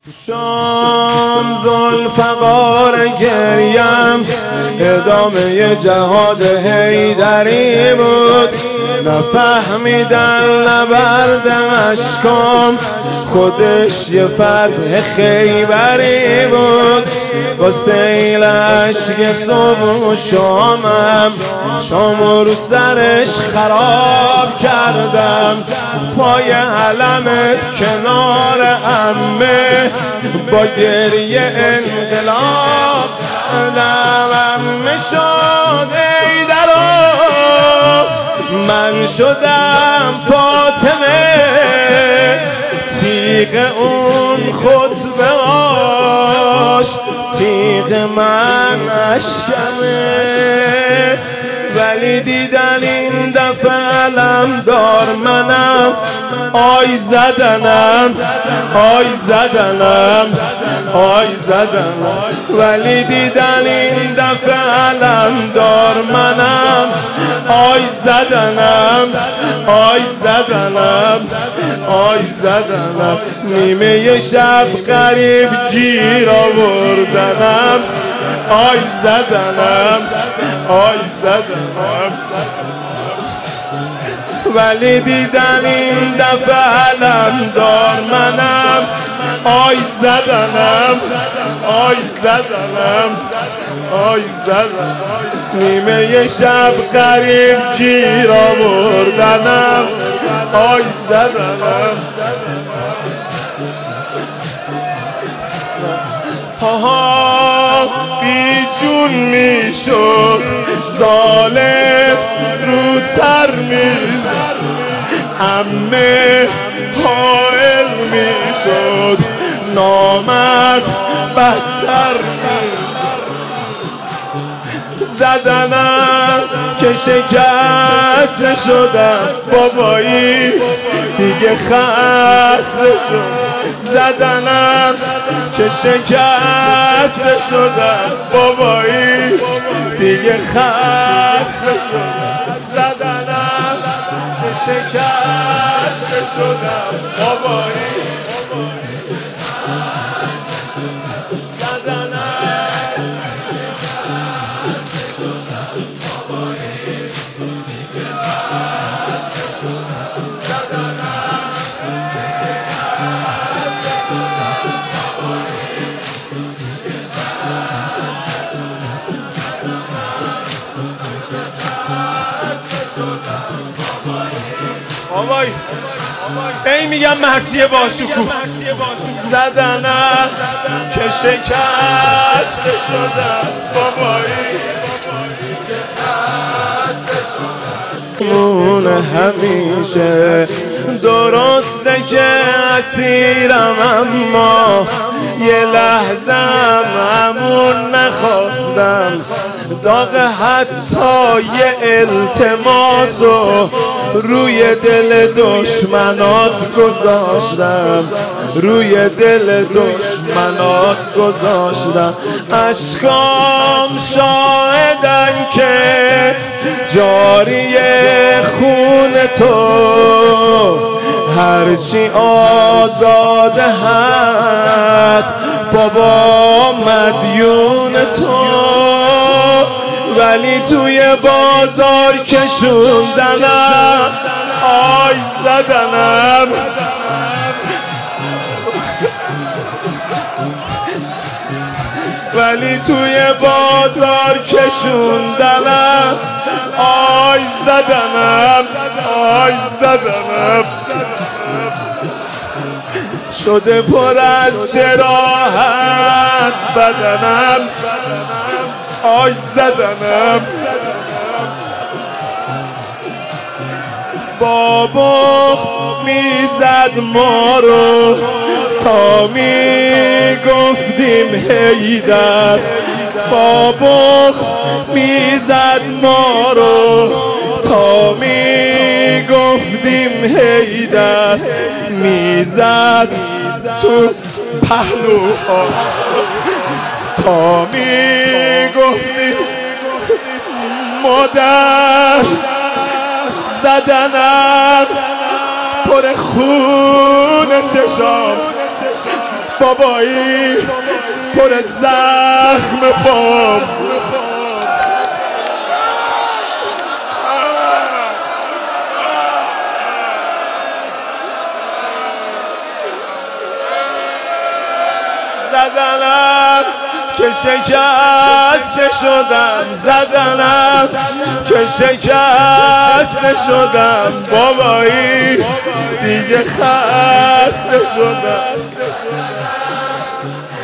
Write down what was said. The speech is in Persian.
شام ذوالفقار گریم ادامه جهاد حیدری بود. نفهمیدن نبرد اشکام خودش یه فتح خیبری بود. با سیل اشک صبح و شامم رو سرش خراب کردم. پای علمت کنار عمه با گریه انقلاب کردم. عمه شد حیدرا من شدم فاطمه. تیغ اون خطبه هاش تیغ من اشکمه. ولی دیدن این دفعه علم دار منم. آی زدنم آی زدنم آی زدنم. ولی دیدن این دفعه علم دار منم. آی زدنم آی زدنم آی زدنم. نیمه شب غریب گیر آوردنم. آی زدنم آی زدنم. ولی دیدن این دفعه علم دار منم. آی زدنم آی زدنم آی زدنم. نیمه شب غریب گیر آوردنم. آی زدنم پاها بی جون می شد زالس رو سر می زد. عمه حائل می شد نامرد بدتر می زدنم که شکست شدم. بابایی دیگه خسته شد. زدنم که شکست شدم. بابایی دیگه خسته شدم. زدنم که شکست شدم. بابایی زدنم آوای ای میگم مرسیه باشکوه. زدنم که شکست شدم. بابایی مونه همیشه درسته که اسیرم اما یه لحظه همون نخواستم. داغ حتی یه التماسو روی دل دشمنات گذاشتم. روی دل دشمنات گذاشتم. اشکام شاهدن که جاری خون تو هرچی آزاده هست بابا مدیون تو. ولی توی بازار کشوندنم. آی زدنم ولی توی بازار کشوندنم. آی زدنم آی زدنم. شده پر از جراحت بدنم. آی زدنم بابا میزد ما رو تا میگفتیم حیدر. بابا میزد ما رو تا میگفتیم حیدر. میزد تو پهلوها تا میگفتیم مادر. زدنم پر خون چشام. بابایی پر زخم بام زدنم که شکسته شدم، زدنم که شکسته شدم، بابایی دیگه خسته شدم.